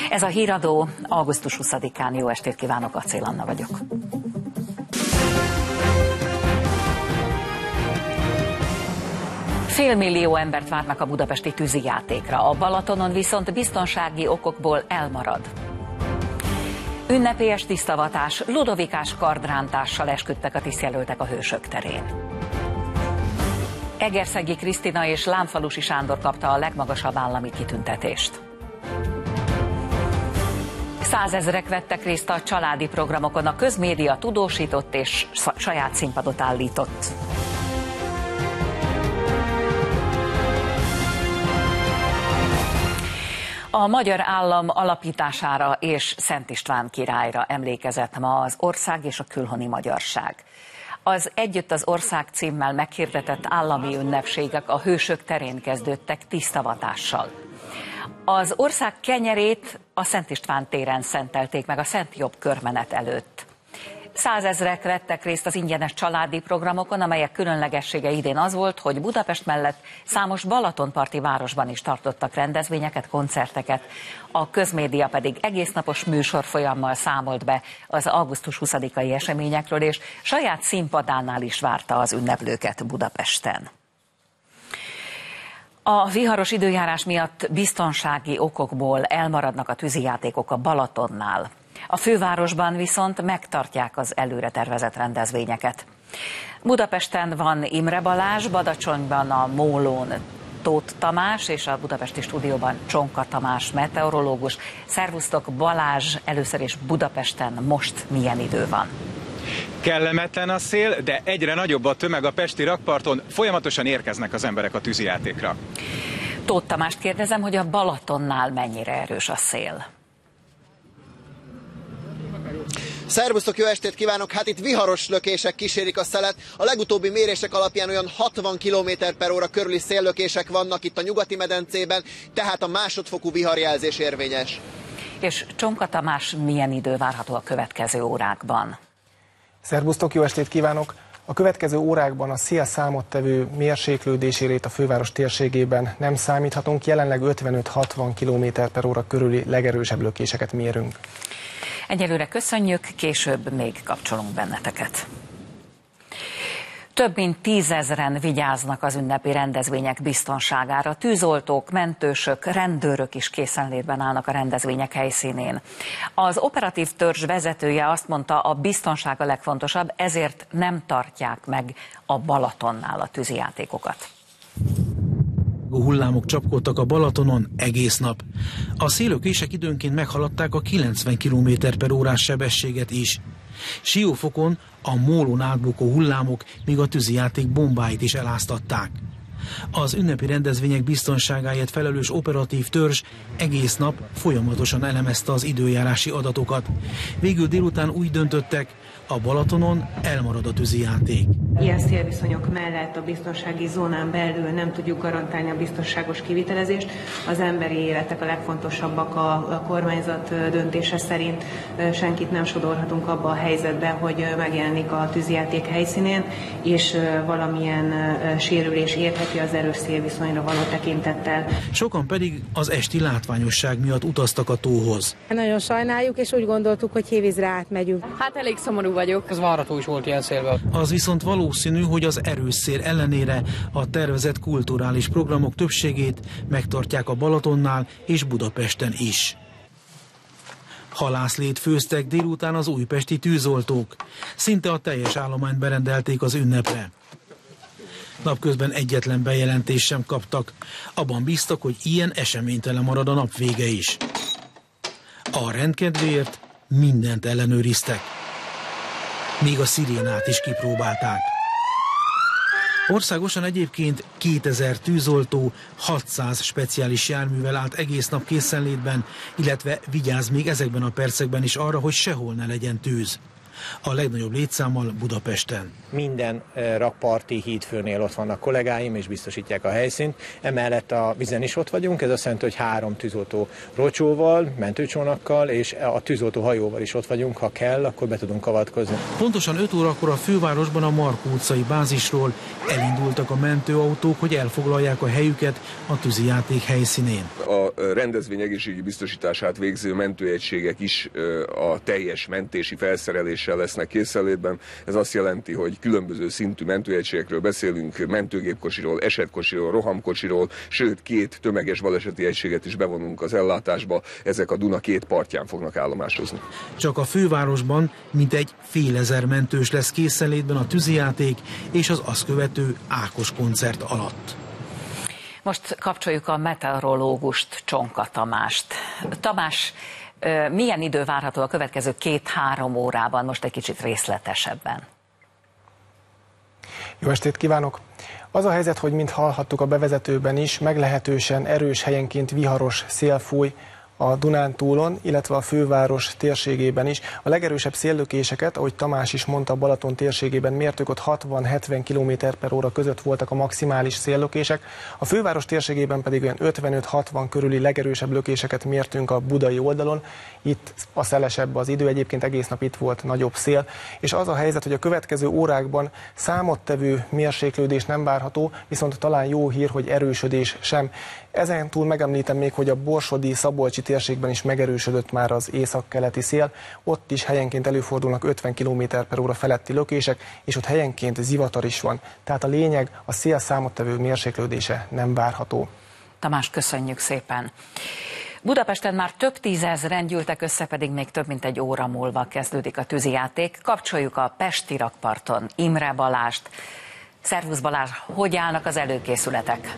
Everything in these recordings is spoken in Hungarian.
Ez a híradó, augusztus 20-án. Jó estét kívánok, Acél Anna vagyok. Félmillió embert várnak a budapesti tűzijátékra, a Balatonon viszont biztonsági okokból elmarad. Ünnepélyes tisztavatás, ludovikás kardrántással esküdtek a tisztjelöltek a Hősök terén. Egerszegi Krisztina és Lámfalusi Sándor kapta a legmagasabb állami kitüntetést. 100 000-ek vettek részt a családi programokon, a közmédia tudósított és saját színpadot állított. A magyar állam alapítására és Szent István királyra emlékezett ma az ország és a külhoni magyarság. Az Együtt az ország címmel meghirdetett állami ünnepségek a Hősök terén kezdődtek tisztavatással. Az ország kenyerét a Szent István téren szentelték meg a Szent Jobb körmenet előtt. 100 000-ek vettek részt az ingyenes családi programokon, amelyek különlegessége idén az volt, hogy Budapest mellett számos balatonparti városban is tartottak rendezvényeket, koncerteket. A közmédia pedig egésznapos műsorfolyammal számolt be az augusztus 20-ai eseményekről, és saját színpadánál is várta az ünneplőket Budapesten. A viharos időjárás miatt biztonsági okokból elmaradnak a tűzijátékok a Balatonnál. A fővárosban viszont megtartják az előre tervezett rendezvényeket. Budapesten van Imre Balázs, Badacsonyban a Mólón Tóth Tamás és a budapesti stúdióban Csonka Tamás meteorológus. Szervusztok, Balázs, először is Budapesten most milyen idő van? Kellemetlen a szél, de egyre nagyobb a tömeg a pesti rakparton, folyamatosan érkeznek az emberek a tűzijátékra. Tóth Tamást kérdezem, hogy a Balatonnál mennyire erős a szél? Szervusztok, jó estét kívánok! Hát itt viharos lökések kísérik a szelet. A legutóbbi mérések alapján olyan 60 km/h körüli széllökések vannak itt a nyugati medencében, tehát a másodfokú viharjelzés érvényes. És Csonka Tamás, milyen idő várható a következő órákban? Szervusztok, jó estét kívánok! A következő órákban a szél számottevő mérséklődési rét a főváros térségében nem számíthatunk, jelenleg 55-60 km/h körüli legerősebb lökéseket mérünk. Egyelőre köszönjük, később még kapcsolunk benneteket. Több mint 10 000-en vigyáznak az ünnepi rendezvények biztonságára. Tűzoltók, mentősök, rendőrök is készenlétben állnak a rendezvények helyszínén. Az operatív törzs vezetője azt mondta, a biztonság a legfontosabb, ezért nem tartják meg a Balatonnál a tűzijátékokat. Hullámok csapkodtak a Balatonon egész nap. A széllökések időnként meghaladták a 90 km/h sebességet is. Siófokon a Mólón átbukó hullámok még a tűzijáték bombáit is eláztatták. Az ünnepi rendezvények biztonságáért felelős operatív törzs egész nap folyamatosan elemezte az időjárási adatokat. Végül délután úgy döntöttek, a Balatonon elmarad a tűzijáték. Ilyen szélviszonyok mellett a biztonsági zónán belül nem tudjuk garantálni a biztonságos kivitelezést. Az emberi életek a legfontosabbak a kormányzat döntése szerint. Senkit nem sodorhatunk abba a helyzetbe, hogy megjelenik a tűzijáték helyszínén, és valamilyen sérülés érheti az erős szélviszonyra való tekintettel. Sokan pedig az esti látványosság miatt utaztak a tóhoz. Nagyon sajnáljuk, és úgy gondoltuk, hogy Hévízre átmegyünk. Hát elég szomorú vagyok. Ez várható is volt ilyen szélvel. Az viszont valószínű, hogy az erős szél ellenére a tervezett kulturális programok többségét megtartják a Balatonnál és Budapesten is. Halászlét főztek délután az újpesti tűzoltók. Szinte a teljes állományt berendelték az ünnepre. Napközben egyetlen bejelentést sem kaptak. Abban bíztak, hogy ilyen eseménytelen marad a nap vége is. A rendkedvéért mindent ellenőriztek. Még a szirénát is kipróbálták. Országosan egyébként 2000 tűzoltó 600 speciális járművel állt egész nap készenlétben, illetve vigyáz még ezekben a percekben is arra, hogy sehol ne legyen tűz. A legnagyobb létszámmal Budapesten. Minden rakparti hídfőnél ott vannak kollégáim, és biztosítják a helyszínt. Emellett a vízen is ott vagyunk, ez azt jelenti, hogy 3 tűzoltó rocsóval, mentőcsónakkal és a tűzoltó hajóval is ott vagyunk, ha kell, akkor be tudunk avatkozni. Pontosan 5 órakor a fővárosban a Markó utcai bázisról elindultak a mentőautók, hogy elfoglalják a helyüket a tűzijáték helyszínén. A rendezvény egészségi biztosítását végző mentőegységek is a teljes mentési felszereléssel lesznek készenlétben. Ez azt jelenti, hogy különböző szintű mentőegységekről beszélünk, mentőgépkocsiról, esetkocsiról, rohamkocsiról, sőt 2 tömeges baleseti egységet is bevonunk az ellátásba. Ezek a Duna 2 partján fognak állomásozni. Csak a fővárosban mintegy 5000 mentős lesz készenlétben a tűzijáték és az azt követő Ákos koncert alatt. Most kapcsoljuk a meteorológust, Csonka Tamást. Tamás, milyen idő várható a következő 2-3 órában, most egy kicsit részletesebben? Jó estét kívánok! Az a helyzet, hogy mint hallhattuk a bevezetőben is, meglehetősen erős, helyenként viharos szél fúj a Dunántúlon, illetve a főváros térségében is. A legerősebb széllökéseket, ahogy Tamás is mondta, Balaton térségében mértük, ott 60-70 km/h között voltak a maximális széllökések. A főváros térségében pedig olyan 55-60 körüli legerősebb lökéseket mértünk a budai oldalon. Itt a szelesebb az idő, egyébként egész nap itt volt nagyobb szél. És az a helyzet, hogy a következő órákban számottevő mérséklődés nem várható, viszont talán jó hír, hogy erősödés sem. Ezen túl megemlítem még, hogy a borsodi-szabolcsi térségben is megerősödött már az északkeleti szél, ott is helyenként előfordulnak 50 km/h feletti lökések, és ott helyenként zivatar is van. Tehát a lényeg, a szél számottevő mérséklődése nem várható. Tamás, köszönjük szépen! Budapesten már több 10 000-en gyűltek össze, pedig még több mint egy óra múlva kezdődik a tűzijáték. Kapcsoljuk a pesti rakparton Imre Balást. Szervusz Balázs, hogy állnak az előkészületek?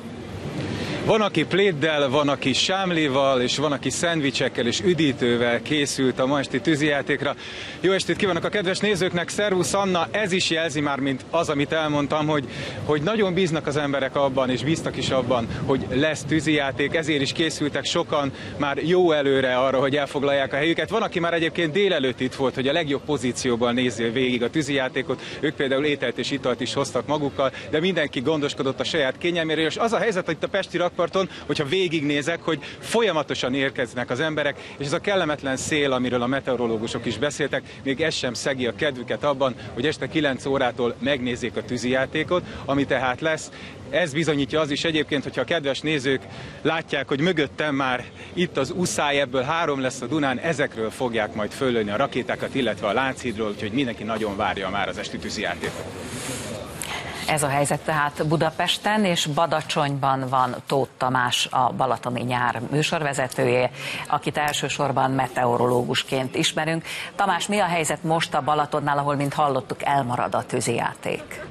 Van, aki pléddel, van, aki sámlival, és van, aki szendvicsekkel és üdítővel készült a ma esti tűzijátékra. Jó estét kívánok a kedves nézőknek, szervusz Anna, ez is jelzi már, mint az, amit elmondtam, hogy nagyon bíznak az emberek abban, és bíztak is abban, hogy lesz tűzijáték, ezért is készültek sokan már jó előre arra, hogy elfoglalják a helyüket. Van, aki már egyébként délelőtt itt volt, hogy a legjobb pozícióban nézzél végig a tűzijátékot, ők például ételt és italt is hoztak magukkal, de mindenki gondoskodott a saját kényelméről, és az a helyzet, hogy itt a pesti rakparton, hogyha végignézek, hogy folyamatosan érkeznek az emberek, és ez a kellemetlen szél, amiről a meteorológusok is beszéltek, még ez sem szegi a kedvüket abban, hogy este 9 órától megnézzék a tűzijátékot, ami tehát lesz. Ez bizonyítja az is egyébként, hogyha a kedves nézők látják, hogy mögöttem már itt az uszály, ebből 3 lesz a Dunán, ezekről fogják majd föllőni a rakétákat, illetve a Lánchídról, úgyhogy mindenki nagyon várja már az esti tűzijátékot. Ez a helyzet tehát Budapesten, és Badacsonyban van Tóth Tamás, a Balatoni Nyár műsorvezetője, akit elsősorban meteorológusként ismerünk. Tamás, mi a helyzet most a Balatonnál, ahol, mint hallottuk, elmarad a tűzijáték?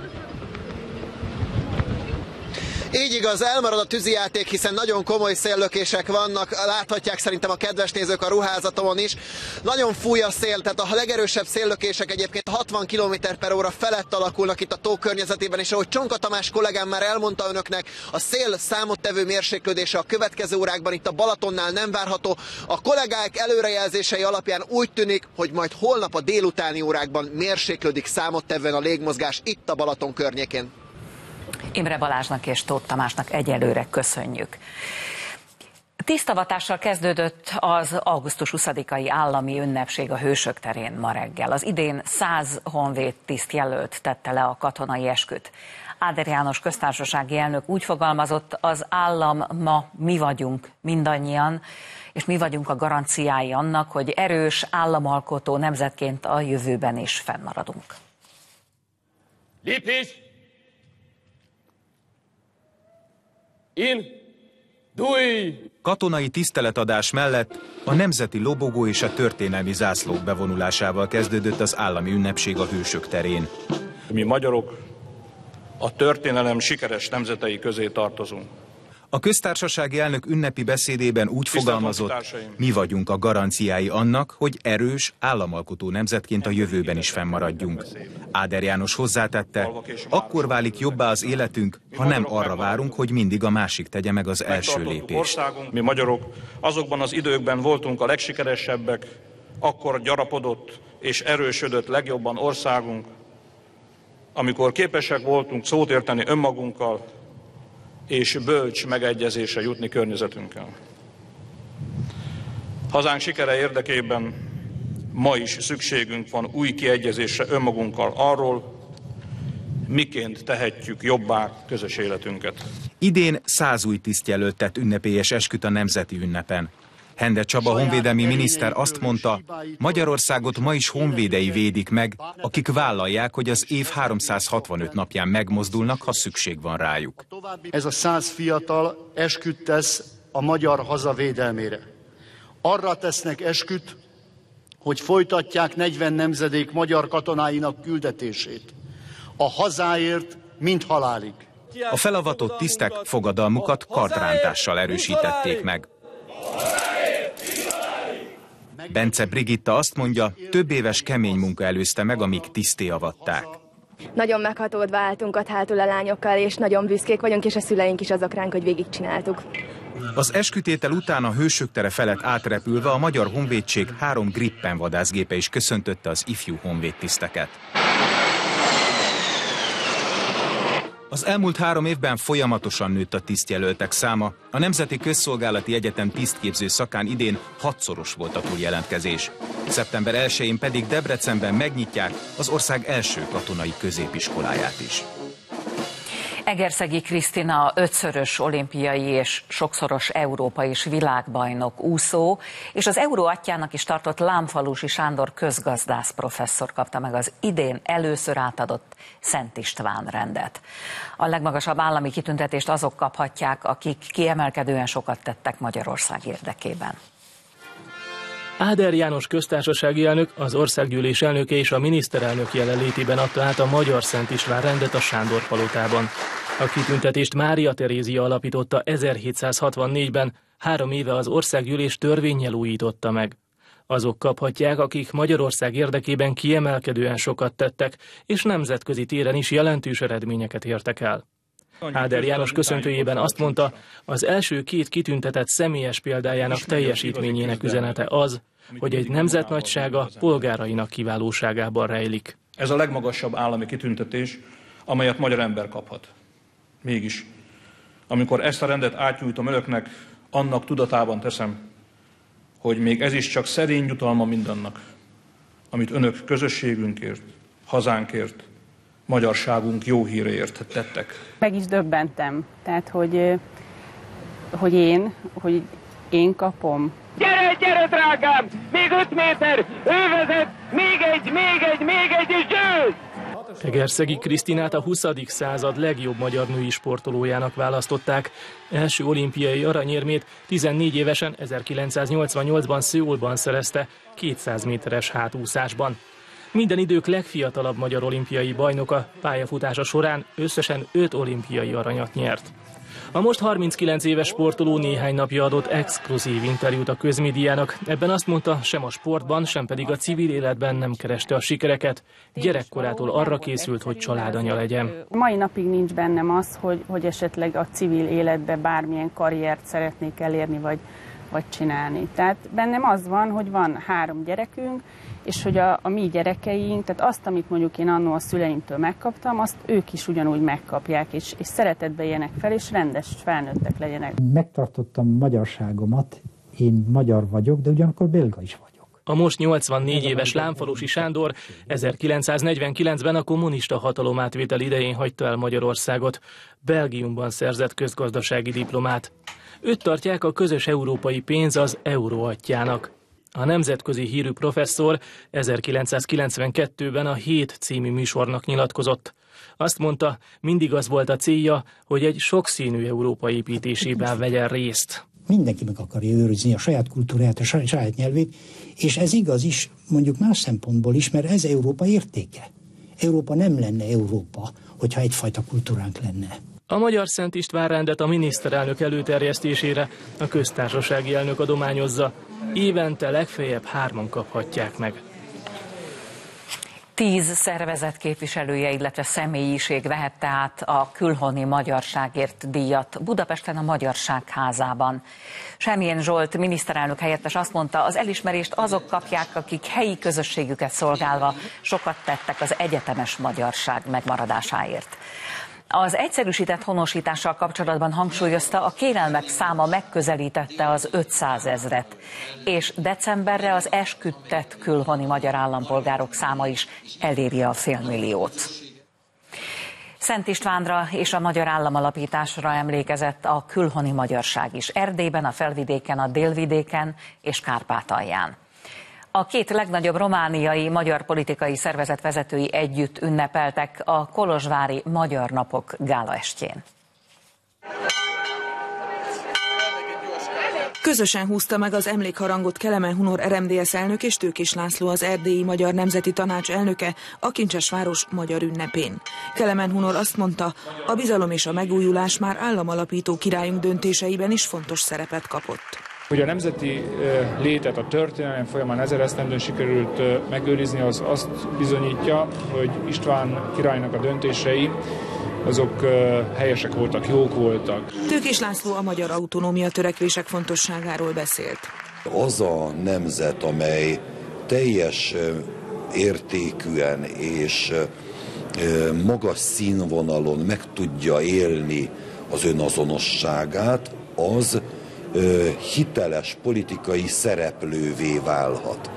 Így igaz, elmarad a tűzijáték, hiszen nagyon komoly széllökések vannak, láthatják szerintem a kedves nézők a ruházatomon is. Nagyon fúj a szél, tehát a legerősebb széllökések egyébként 60 km/h felett alakulnak itt a tó környezetében, és ahogy Csonka Tamás kollégám már elmondta önöknek, a szél számottevő mérséklődése a következő órákban itt a Balatonnál nem várható. A kollégák előrejelzései alapján úgy tűnik, hogy majd holnap a délutáni órákban mérséklődik számottevően a légmozgás itt a Balaton környékén. Imre Balázsnak és Tóth Tamásnak egyelőre köszönjük. Tisztavatással kezdődött az augusztus 20-ai állami ünnepség a Hősök terén ma reggel. Az idén 100 honvéd tisztjelölt tette le a katonai esküt. Áder János köztársasági elnök úgy fogalmazott, az állam ma mi vagyunk mindannyian, és mi vagyunk a garanciái annak, hogy erős államalkotó nemzetként a jövőben is fennmaradunk. Lépés! Indulj! Katonai tiszteletadás mellett a nemzeti lobogó és a történelmi zászlók bevonulásával kezdődött az állami ünnepség a Hősök terén. Mi magyarok a történelem sikeres nemzetei közé tartozunk. A köztársasági elnök ünnepi beszédében úgy fogalmazott, mi vagyunk a garanciái annak, hogy erős, államalkotó nemzetként a jövőben is fennmaradjunk. Áder János hozzátette, akkor válik jobbá az életünk, ha nem arra várunk, hogy mindig a másik tegye meg az első lépést. Mi magyarok azokban az időkben voltunk a legsikeresebbek, akkor gyarapodott és erősödött legjobban országunk, amikor képesek voltunk szót érteni önmagunkkal, és bölcs megegyezésre jutni környezetünkkel. Hazánk sikere érdekében ma is szükségünk van új kiegyezésre önmagunkkal arról, miként tehetjük jobbá közös életünket. Idén 100 új tisztjelölt tett ünnepélyes esküt a nemzeti ünnepen. Hende Csaba honvédelmi miniszter azt mondta, Magyarországot ma is honvédei védik meg, akik vállalják, hogy az év 365 napján megmozdulnak, ha szükség van rájuk. Ez a 100 fiatal esküt tesz a magyar haza védelmére. Arra tesznek esküt, hogy folytatják 40 nemzedék magyar katonáinak küldetését. A hazáért, mint halálig. A felavatott tisztek fogadalmukat kardrántással erősítették meg. Bence Brigitta azt mondja, több éves kemény munka előzte meg, amíg tiszté avatták. Nagyon meghatódva álltunk ott hátul a lányokkal, és nagyon büszkék vagyunk, és a szüleink is azok ránk, hogy végigcsináltuk. Az eskütétel után a Hősök tere felett átrepülve a Magyar Honvédség 3 Gripen vadászgépe is köszöntötte az ifjú honvédtiszteket. Az elmúlt 3 évben folyamatosan nőtt a tisztjelöltek száma. A Nemzeti Közszolgálati Egyetem tisztképző szakán idén 6-szoros volt a túljelentkezés. Szeptember 1-én pedig Debrecenben megnyitják az ország első katonai középiskoláját is. Egerszegi Krisztina 5-szörös olimpiai és sokszoros európai és világbajnok úszó, és az Euró atyjának is tartott Lámfalusi Sándor közgazdász professzor kapta meg az idén először átadott Szent István rendet. A legmagasabb állami kitüntetést azok kaphatják, akik kiemelkedően sokat tettek Magyarország érdekében. Áder János köztársasági elnök, az országgyűlés elnöke és a miniszterelnök jelenlétében adta át a Magyar Szent István rendet a Sándor palotában. A kitüntetést Mária Terézia alapította 1764-ben, 3 éve az országgyűlés törvénnyel újította meg. Azok kaphatják, akik Magyarország érdekében kiemelkedően sokat tettek, és nemzetközi téren is jelentős eredményeket értek el. Áder János köszöntőjében azt mondta, az első 2 kitüntetett személyes példájának teljesítményének üzenete az, hogy egy nemzet nagysága polgárainak kiválóságában rejlik. Ez a legmagasabb állami kitüntetés, amelyet magyar ember kaphat. Mégis, amikor ezt a rendet átnyújtom önöknek, annak tudatában teszem, hogy még ez is csak szerény jutalma mindannak, amit önök közösségünkért, hazánkért, magyarságunk jó híreért tettek. Meg is döbbentem, tehát hogy én kapom. Gyere, drágám! Még 5 méter! Ő vezet! Még egy, és győz! Egerszegi Krisztinát a 20. század legjobb magyar női sportolójának választották. Első olimpiai aranyérmét 14 évesen 1988-ban Szöulban szerezte 200 méteres hátúszásban. Minden idők legfiatalabb magyar olimpiai bajnoka, pályafutása során összesen 5 olimpiai aranyat nyert. A most 39 éves sportoló néhány napja adott exkluzív interjút a közmédiának. Ebben azt mondta, sem a sportban, sem pedig a civil életben nem kereste a sikereket. Gyerekkorától arra készült, hogy családanya legyen. Mai napig nincs bennem az, hogy esetleg a civil életbe bármilyen karriert szeretnék elérni, vagy csinálni. Tehát bennem az van, hogy van 3 gyerekünk, és hogy a mi gyerekeink, tehát azt, amit mondjuk én annó a szüleimtől megkaptam, azt ők is ugyanúgy megkapják, és szeretetbe éljenek fel, és rendes felnőttek legyenek. Megtartottam magyarságomat, én magyar vagyok, de ugyanakkor belga is vagyok. A most 84 éves Lámfalusi Sándor 1949-ben a kommunista hatalomátvétel idején hagyta el Magyarországot. Belgiumban szerzett közgazdasági diplomát. Őt tartják a közös európai pénz az Euró atyjának. A nemzetközi hírű professzor 1992-ben a Hét című műsornak nyilatkozott. Azt mondta, mindig az volt a célja, hogy egy sokszínű Európa építésében vegyen részt. Mindenki meg akarja őrizni a saját kultúráját, a saját nyelvét, és ez igaz is mondjuk más szempontból is, mert ez Európa értéke. Európa nem lenne Európa, hogyha egyfajta kultúránk lenne. A Magyar Szent István rendet a miniszterelnök előterjesztésére a köztársasági elnök adományozza. Évente legfeljebb 3-an kaphatják meg. 10 szervezet képviselője, illetve személyiség vehette át a külhoni magyarságért díjat Budapesten a Magyarság Házában. Semjén Zsolt miniszterelnök helyettes azt mondta, az elismerést azok kapják, akik helyi közösségüket szolgálva sokat tettek az egyetemes magyarság megmaradásáért. Az egyszerűsített honosítással kapcsolatban hangsúlyozta, a kérelmek száma megközelítette az 500 000-et, és decemberre az esküdtett külhoni magyar állampolgárok száma is eléri a 500 000-t. Szent Istvánra és a magyar államalapításra emlékezett a külhoni magyarság is, Erdélyben, a Felvidéken, a Délvidéken és Kárpátalján. A két legnagyobb romániai magyar politikai szervezet vezetői együtt ünnepeltek a kolozsvári Magyar Napok gálaestjén. Közösen húzta meg az emlékharangot Kelemen Hunor RMDSZ elnök és Tőkés László, az Erdélyi Magyar Nemzeti Tanács elnöke a Kincsesváros magyar ünnepén. Kelemen Hunor azt mondta, a bizalom és a megújulás már államalapító királyunk döntéseiben is fontos szerepet kapott. Hogy a nemzeti létet a történelem folyamán 1000 esztendőn sikerült megőrizni, az azt bizonyítja, hogy István királynak a döntései azok helyesek voltak, jók voltak. Tőkés László a magyar autonómia törekvések fontosságáról beszélt. Az a nemzet, amely teljes értékűen és magas színvonalon meg tudja élni az önazonosságát, az hiteles politikai szereplővé válhat.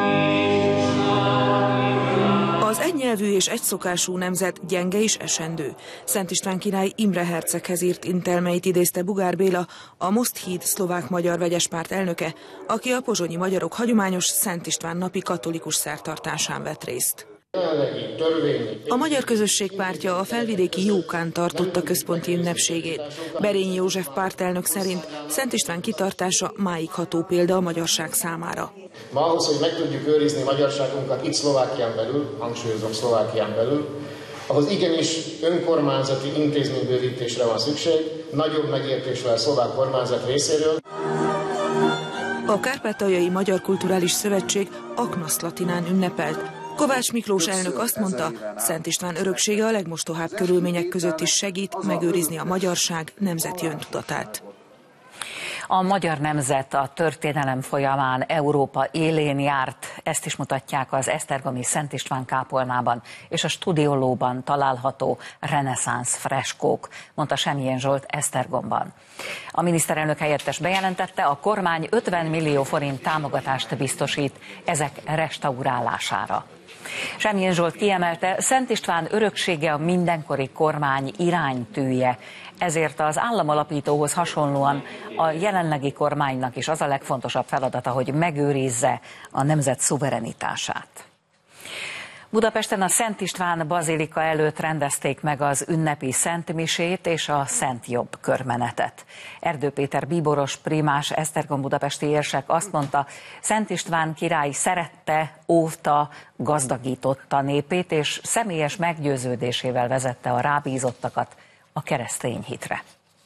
Az egynyelvű és egyszokású nemzet gyenge és esendő. Szent István király Imre herceghez írt intelmeit idézte Bugár Béla, a Most Híd szlovák-magyar vegyespárt elnöke, aki a pozsonyi magyarok hagyományos Szent István napi katolikus szertartásán vett részt. A magyar közösség pártja a felvidéki Jókán tartotta központi ünnepségét. Berényi József pártelnök szerint Szent István kitartása máig ható példa a magyarság számára. Ma ahhoz, hogy meg tudjuk őrizni magyarságunkat itt Szlovákián belül, hangsúlyozom Szlovákián belül, ahhoz igenis önkormányzati intézménybővítésre van szükség, nagyobb megértésre a szlovák kormányzat részéről. A Kárpátaljai Magyar Kulturális Szövetség Aknasz Latinán ünnepelt. Kovács Miklós elnök azt mondta, Szent István öröksége a legmostohább körülmények között is segít megőrizni a magyarság nemzeti öntudatát. A magyar nemzet a történelem folyamán Európa élén járt, ezt is mutatják az esztergomi Szent István kápolnában és a Studiolóban található reneszánsz freskók, mondta Semjén Zsolt Esztergomban. A miniszterelnök helyettes bejelentette, a kormány 50 millió forint támogatást biztosít ezek restaurálására. Semjén Zsolt kiemelte, Szent István öröksége a mindenkori kormány iránytűje, ezért az államalapítóhoz hasonlóan a jelenlegi kormánynak is az a legfontosabb feladata, hogy megőrizze a nemzet szuverenitását. Budapesten a Szent István bazilika előtt rendezték meg az ünnepi szentmisét és a Szent Jobb körmenetet. Erdő Péter bíboros primás esztergom budapesti érsek azt mondta, Szent István király szerette, óvta, gazdagította népét, és személyes meggyőződésével vezette a rábízottakat a keresztény hitre.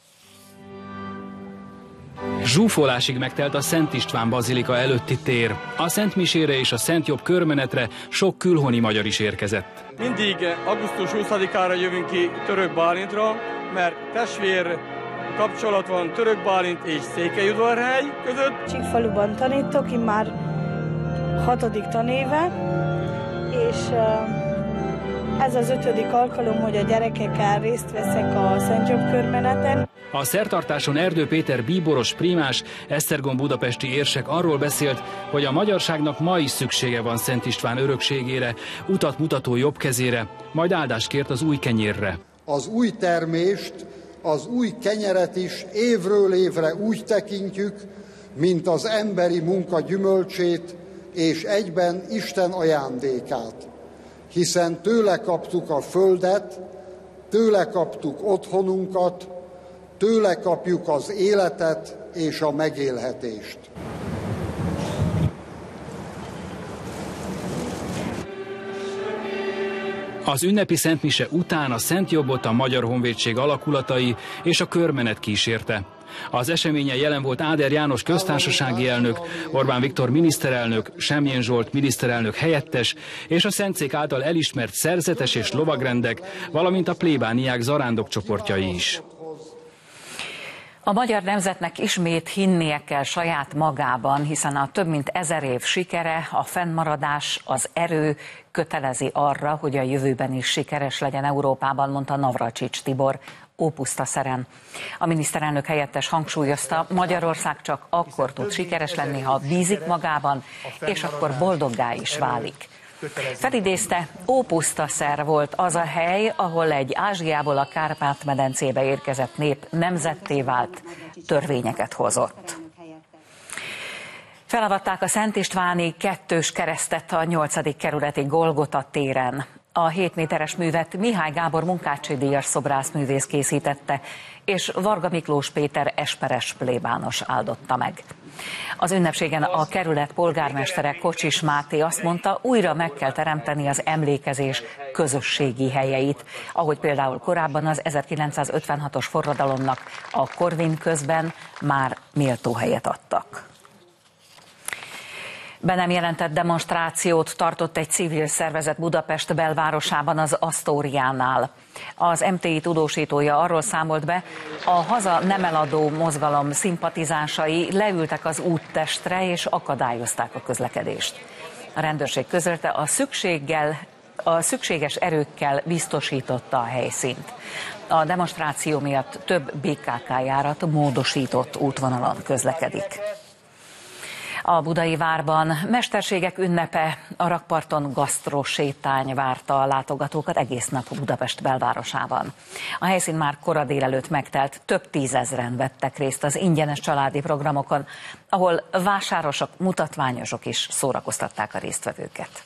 Zsúfolásig megtelt a Szent István bazilika előtti tér. A Szent Misére és a Szent Jobb körmenetre sok külhoni magyar is érkezett. Mindig augusztus 20-ára jövünk ki Török Bálintra, mert testvér kapcsolat van Török Bálint és Székelyudvarhely között. Csíkfaluban tanítok, én már 6. tanéve, és ez az 5. alkalom, hogy a gyerekekkel részt veszek a Szent Jobb körmeneten. A szertartáson Erdő Péter bíboros primás, esztergom budapesti érsek arról beszélt, hogy a magyarságnak ma is szüksége van Szent István örökségére, utat mutató jobb kezére, majd áldást kért az új kenyérre. Az új termést, az új kenyeret is évről évre úgy tekintjük, mint az emberi munka gyümölcsét, és egyben Isten ajándékát. Hiszen tőle kaptuk a földet, tőle kaptuk otthonunkat, tőle kapjuk az életet és a megélhetést. Az ünnepi szentmise után a Szent Jobbot a Magyar Honvédség alakulatai és a körmenet kísérte. Az eseményen jelen volt Áder János köztársasági elnök, Orbán Viktor miniszterelnök, Semjén Zsolt miniszterelnök helyettes és a Szentszék által elismert szerzetes és lovagrendek, valamint a plébániák zarándokcsoportjai is. A magyar nemzetnek ismét hinnie kell saját magában, hiszen a több mint 1000 év sikere, a fennmaradás, az erő kötelezi arra, hogy a jövőben is sikeres legyen Európában, mondta Navracsics Tibor Ópusztaszeren. A miniszterelnök helyettes hangsúlyozta, Magyarország csak akkor tud sikeres lenni, ha bízik magában, és akkor boldoggá is válik. Felidézte, Ópusztaszer volt az a hely, ahol egy Ázsiából a Kárpát-medencébe érkezett nép nemzetté vált, törvényeket hozott. Felavatták a Szent Istváni kettős keresztet a 8. kerületi Golgota téren. A 7 méteres művet Mihály Gábor Munkácsi díjas szobrászművész készítette, és Varga Miklós Péter esperes plébános áldotta meg. Az ünnepségen a kerület polgármestere Kocsis Máté azt mondta, újra meg kell teremteni az emlékezés közösségi helyeit, ahogy például korábban az 1956-os forradalomnak a Korvin közben már méltó helyet adtak. Be nem jelentett demonstrációt tartott egy civil szervezet Budapest belvárosában, az Asztóriánál. Az MTI tudósítója arról számolt be, a Haza nem eladó mozgalom szimpatizánsai leültek az úttestre és akadályozták a közlekedést. A rendőrség közölte, a szükséges erőkkel biztosította a helyszínt. A demonstráció miatt több BKK járat módosított útvonalon közlekedik. A Budai Várban mesterségek ünnepe, a rakparton gasztrosétány várta a látogatókat egész nap Budapest belvárosában. A helyszín már kora délelőtt megtelt, több tízezren vettek részt az ingyenes családi programokon, ahol vásárosok, mutatványosok is szórakoztatták a résztvevőket.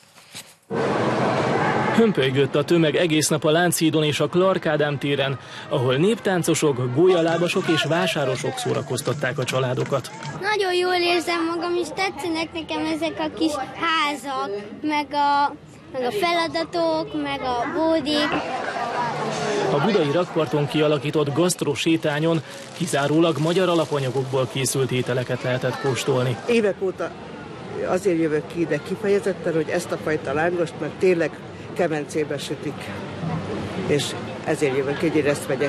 Hömpölygött a tömeg egész nap a Lánchídon és a Clark Ádám téren, ahol néptáncosok, gólyalábasok és vásárosok szórakoztatták a családokat. Nagyon jól érzem magam, és tetszenek nekem ezek a kis házak, meg a feladatok, meg a bódik. A budai rakparton kialakított gasztrosétányon kizárólag magyar alapanyagokból készült ételeket lehetett kóstolni. Évek óta azért jövök ki ide kifejezetten, hogy ezt a fajta lángost meg tényleg kemencébe sütik, és ezért jövök, így ezt vegyek.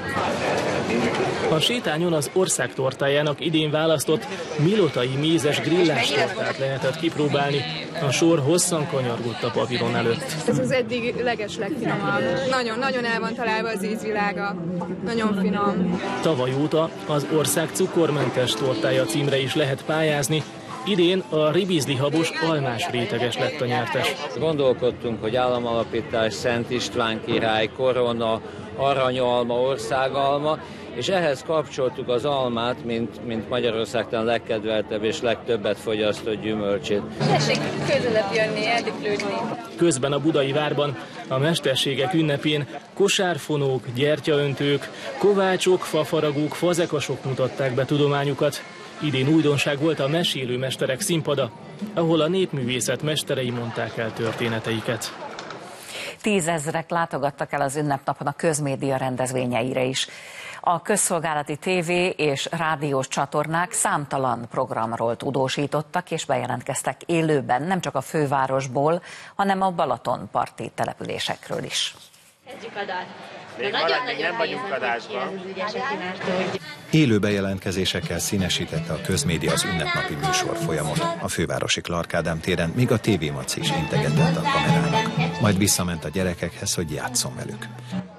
A sétányon az ország tortájának idén választott milotai mézes grillás tortát lehetett kipróbálni. A sor hosszan kanyargott a pavilon előtt. Ez az eddig legfinomabb. Nagyon el van találva az ízvilága. Nagyon finom. Tavaly óta az ország cukormentes tortája címre is lehet pályázni. Idén a ribizlihabos almás réteges lett a nyertes. Gondolkodtunk, hogy államalapítás, Szent István király, korona, aranyalma, országalma, és ehhez kapcsoltuk az almát, mint Magyarország talán legkedveltebb és legtöbbet fogyasztott gyümölcsét. Tessék közelebb jönni, érdeklődni. Közben a Budai Várban a mesterségek ünnepén kosárfonók, gyertyaöntők, kovácsok, fafaragók, fazekasok mutatták be tudományukat. Idén újdonság volt a mesélő mesterek színpada, ahol a népművészet mesterei mondták el történeteiket. 10 000 látogattak el az ünnepnapon a közmédia rendezvényeire is. A közszolgálati tévé és rádiós csatornák számtalan programról tudósítottak és bejelentkeztek élőben, nem csak a fővárosból, hanem a Balatonparti településekről is. Kezdjük a dalt. Még nem vagyunk adásban. Élő bejelentkezésekkel színesítette a közmédia az ünnepnapi műsor folyamot. A fővárosi Clark Ádám téren még a TV Maci is integetett a kamerának. Majd visszament a gyerekekhez, hogy játsszon velük.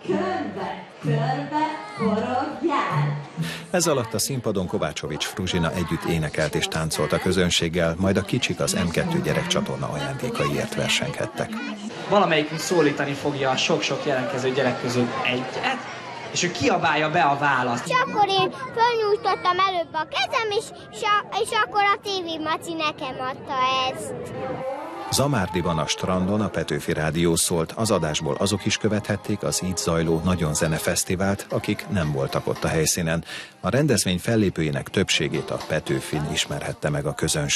Körbe forogjál! Ez alatt a színpadon Kovácsovics Fruzsina együtt énekelt és táncolt a közönséggel, majd a kicsik az M2 gyerekcsatorna ajándékaiért versenkedtek. Valamelyikünk szólítani fogja a sok-sok jelentkező gyerek közül egyet, és ő kiabálja be a választ. És akkor én fölnyújtottam előbb a kezem, és akkor a TV Maci nekem adta ezt. Zamárdiban a strandon a Petőfi Rádió szólt, az adásból azok is követhették az így zajló Nagyon Zene Fesztivált, akik nem voltak ott a helyszínen. A rendezvény fellépőinek többségét a Petőfin ismerhette meg a közönség.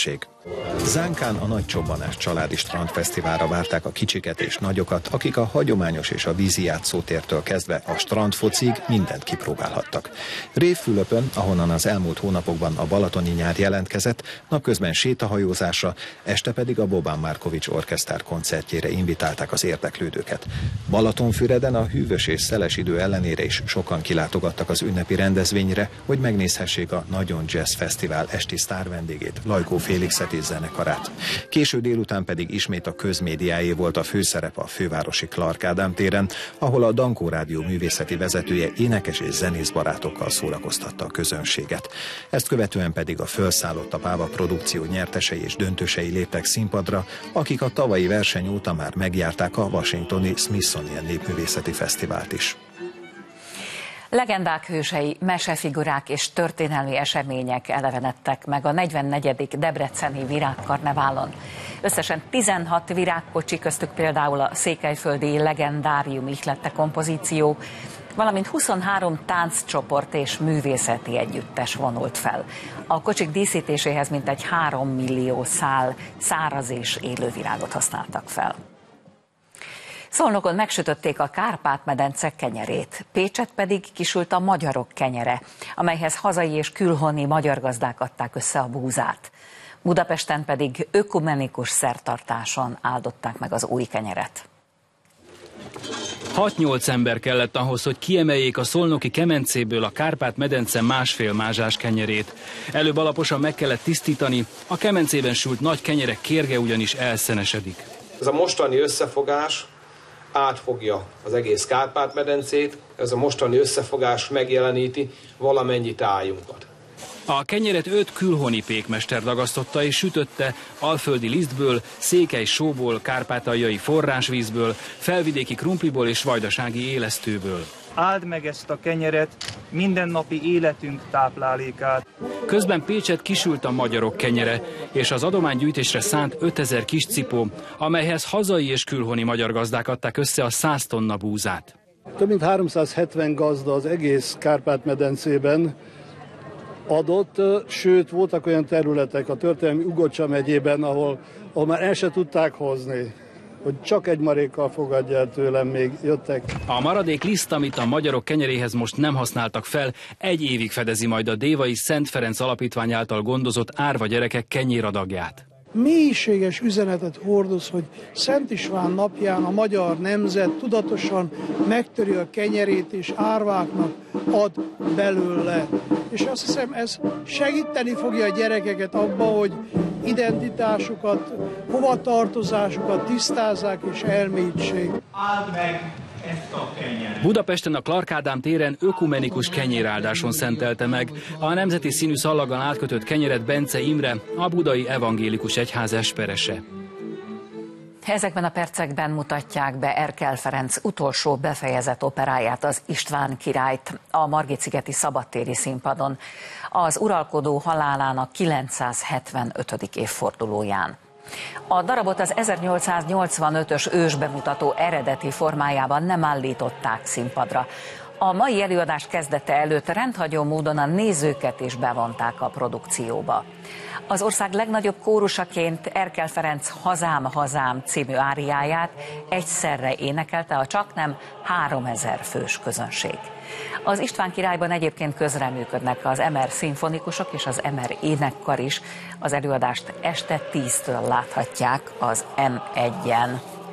Zánkán a Nagy Csobbanás családi strandfesztiválra várták a kicsiket és nagyokat, akik a hagyományos és a vízi játszótértől kezdve a strandfocig mindent kipróbálhattak. Révfülöpön, ahonnan az elmúlt hónapokban a balatoni nyár jelentkezett, napközben sétahajózásra, este pedig a Boban Markovics orkesztár koncertjére invitálták az érdeklődőket. Balatonfüreden a hűvös és szeles idő ellenére is sokan kilátogattak az ünnepi rendezvényre, hogy megnézhessék a Nagyon Jazz Fesztivál esti sztárvendégét, Lajkó Félixet és zenekarát. Késő délután pedig ismét a közmédiáé volt a főszerep a fővárosi Clark Ádám téren, ahol a Dankó Rádió művészeti vezetője énekes és zenész barátokkal szórakoztatta a közönséget. Ezt követően pedig a Fölszállott a Páva produkció nyertesei és döntősei léptek színpadra, akik a tavalyi verseny óta már megjárták a washingtoni Smithsonian Népművészeti Fesztivált is. Legendák hősei, mesefigurák és történelmi események elevenedtek meg a 44. debreceni virágkarneválon. Összesen 16 virágkocsi, köztük például a székelyföldi legendárium ihlette kompozíció, valamint 23 tánccsoport és művészeti együttes vonult fel. A kocsik díszítéséhez mintegy 3 millió szál száraz és élő virágot használtak fel. Szolnokon megsütötték a Kárpát-medence kenyerét, Pécsett pedig kisült a magyarok kenyere, amelyhez hazai és külhoni magyar gazdák adták össze a búzát. Budapesten pedig ökumenikus szertartáson áldották meg az új kenyeret. 6-8 ember kellett ahhoz, hogy kiemeljék a szolnoki kemencéből a Kárpát-medence másfél mázsás kenyerét. Előbb alaposan meg kellett tisztítani, a kemencében sült nagy kenyerek kérge ugyanis elszenesedik. Ez a mostani összefogás átfogja az egész Kárpát-medencét, ez a mostani összefogás megjeleníti valamennyi tájunkat. A kenyeret 5 külhoni pékmester dagasztotta és sütötte alföldi lisztből, székely sóból, kárpátaljai forrásvízből, felvidéki krumpliból és vajdasági élesztőből. Áld meg ezt a kenyeret, mindennapi életünk táplálékát. Közben Pécsett kisült a magyarok kenyere, és az adománygyűjtésre szánt 5000 kis cipó, amelyhez hazai és külhoni magyar gazdák adták össze a 100 tonna búzát. Több mint 370 gazda az egész Kárpát-medencében adott, sőt voltak olyan területek a történelmi Ugocsa megyében, ahol már el se tudták hozni, hogy csak egy marékkal fogadja el tőlem, még jöttek. A maradék liszt, amit a magyarok kenyeréhez most nem használtak fel, egy évig fedezi majd a Dévai Szent Ferenc Alapítvány által gondozott árva gyerekek kenyéradagját. Mélységes üzenetet hordoz, hogy Szent István napján a magyar nemzet tudatosan megtöri a kenyerét és árváknak ad belőle. És azt hiszem, ez segíteni fogja a gyerekeket abba, hogy identitásukat, hovatartozásukat tisztázzák és elmélyítsék. Áld meg ezt a kenyeret. Budapesten a Clark Ádám téren ökumenikus kenyéráldáson szentelte meg a nemzeti színű szallaggal átkötött kenyeret Bence Imre, a Budai Evangélikus Egyház esperese. Ezekben a percekben mutatják be Erkel Ferenc utolsó befejezett operáját, az István királyt, a Margit-szigeti szabadtéri színpadon, az uralkodó halálának 975. évfordulóján. A darabot az 1885-ös ősbemutató eredeti formájában nem állították színpadra. A mai előadás kezdete előtt rendhagyó módon a nézőket is bevonták a produkcióba. Az ország legnagyobb kórusaként Erkel Ferenc Hazám, hazám című áriáját egyszerre énekelte a csaknem 3000 fős közönség. Az István királyban egyébként közreműködnek az MR szimfonikusok és az MR énekkar is. Az előadást este 10-től láthatják az M1-en.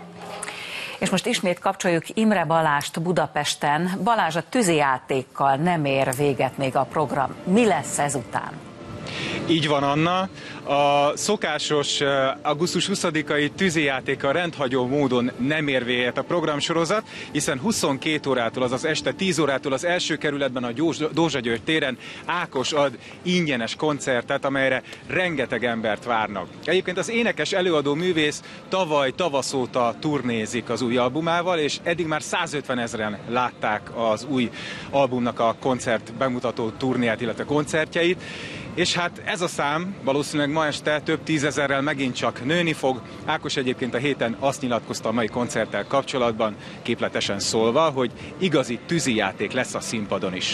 És most ismét kapcsoljuk Imre Balást Budapesten. Balázs, a tűzijátékkal nem ér véget még a program. Mi lesz ezután? Így van, Anna. A szokásos augusztus 20-ai tűzijátékkal rendhagyó módon nem ér véget a programsorozat, hiszen 22 órától, azaz este 10 órától az első kerületben a Dózsa György téren Ákos ad ingyenes koncertet, amelyre rengeteg embert várnak. Egyébként az énekes előadó művész tavaly tavasz óta turnézik az új albumával, és eddig már 150 000-en látták az új albumnak a koncert bemutató turnéját, illetve koncertjeit. És hát ez a szám valószínűleg ma este több 10 000-rel megint csak nőni fog. Ákos egyébként a héten azt nyilatkozta a mai koncerttel kapcsolatban, képletesen szólva, hogy igazi tűzijáték lesz a színpadon is.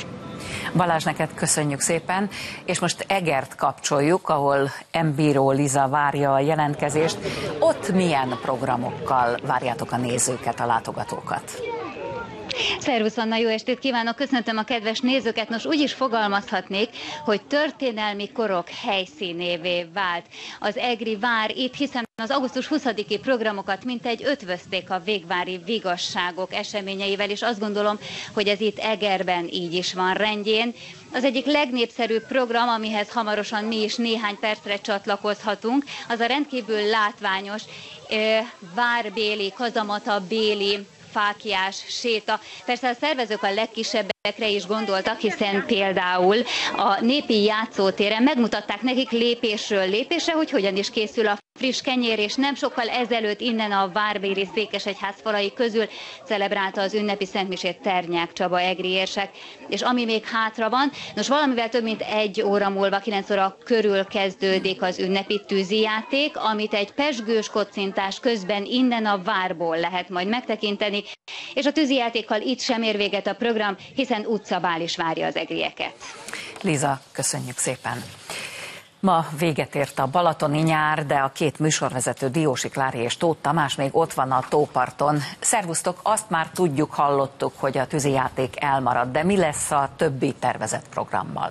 Balázs, neked köszönjük szépen, és most Egert kapcsoljuk, ahol M-bíró Liza várja a jelentkezést. Ott milyen programokkal várjátok a nézőket, a látogatókat? Szervusz Anna, jó estét kívánok, köszöntöm a kedves nézőket. Nos, úgy is fogalmazhatnék, hogy történelmi korok helyszínévé vált az egri vár itt, hiszen az augusztus 20-i programokat mintegy ötvözték a végvári vigasságok eseményeivel, és azt gondolom, hogy ez itt Egerben így is van rendjén. Az egyik legnépszerűbb program, amihez hamarosan mi is néhány percre csatlakozhatunk, az a rendkívül látványos várbéli, kazamata béli fáklyás séta. Persze a szervezők a legkisebbekre is gondoltak, hiszen például a népi játszótéren megmutatták nekik lépésről lépésre, hogy hogyan is készül a friss kenyér, és nem sokkal ezelőtt innen a várbéli székesegyház falai közül celebrálta az ünnepi szentmisét Ternyák Csaba egri érsek. És ami még hátra van, nos, valamivel több mint 1 óra múlva, 9 óra körül kezdődik az ünnepi tűzijáték, amit egy pezsgős kocintás közben innen a várból lehet majd megtekinteni, és a tűzijátékkal itt sem ér véget a program, hiszen utcabál is várja az egrieket. Liza, köszönjük szépen! Ma véget ért a balatoni nyár, de a két műsorvezető, Diósi Klári és Tóth Tamás még ott van a tóparton. Szervusztok, azt már tudjuk, hallottuk, hogy a tűzijáték elmarad, de mi lesz a többi tervezett programmal?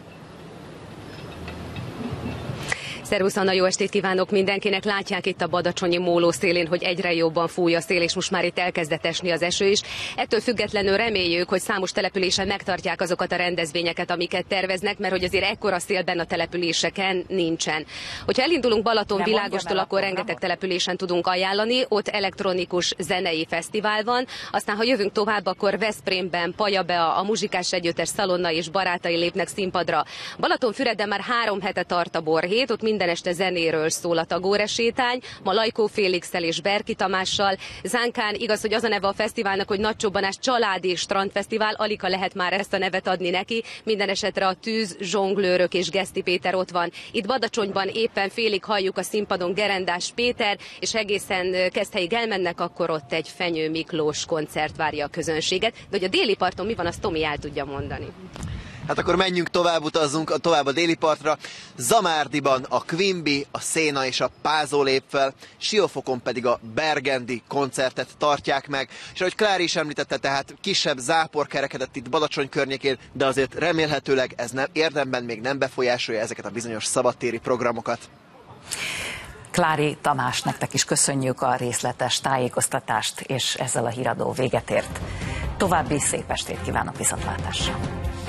Szervusz Anna, jó estét kívánok mindenkinek! Látják itt a badacsonyi móló szélén, hogy egyre jobban fúj a szél, és most már itt elkezdett esni az eső is. Ettől függetlenül reméljük, hogy számos településen megtartják azokat a rendezvényeket, amiket terveznek, mert hogy azért ekkora szélben a településeken nincsen. Hogyha elindulunk Balaton Világostól, akkor rengeteg településen tudunk ajánlani, ott elektronikus zenei fesztivál van. Aztán, ha jövünk tovább, akkor Veszprémben Pajabea, a muzsikás együttes Szalonna és barátai lépnek színpadra. Balatonfüreden már 3 hete tart a borhét, ott minden este zenéről szól a Tagóre-sétány, ma Lajkó Félixsel és Berki Tamással. Zánkán igaz, hogy az a neve a fesztiválnak, hogy Nagycsobbanás családi strandfesztivál, alig lehet már ezt a nevet adni neki. Minden esetre a tűz, zsonglőrök és Geszti Péter ott van. Itt Badacsonyban éppen félig halljuk a színpadon Gerendás Péter, és egészen Keszthelyig elmennek, akkor ott egy Fenyő Miklós koncert várja a közönséget. De hogy a déli parton mi van, azt Tomi el tudja mondani. Hát akkor menjünk tovább, utazzunk tovább a déli partra. Zamárdiban a Quimby, a Széna és a Pázó lép fel, Siófokon pedig a Bergendi koncertet tartják meg. És ahogy Klári is említette, tehát kisebb zápor kerekedett itt Badacsony környékén, de azért remélhetőleg ez érdemben még nem befolyásolja ezeket a bizonyos szabadtéri programokat. Klári, Tamás, nektek is köszönjük a részletes tájékoztatást, és ezzel a híradó véget ért. További szép estét kívánok, viszontlátásra!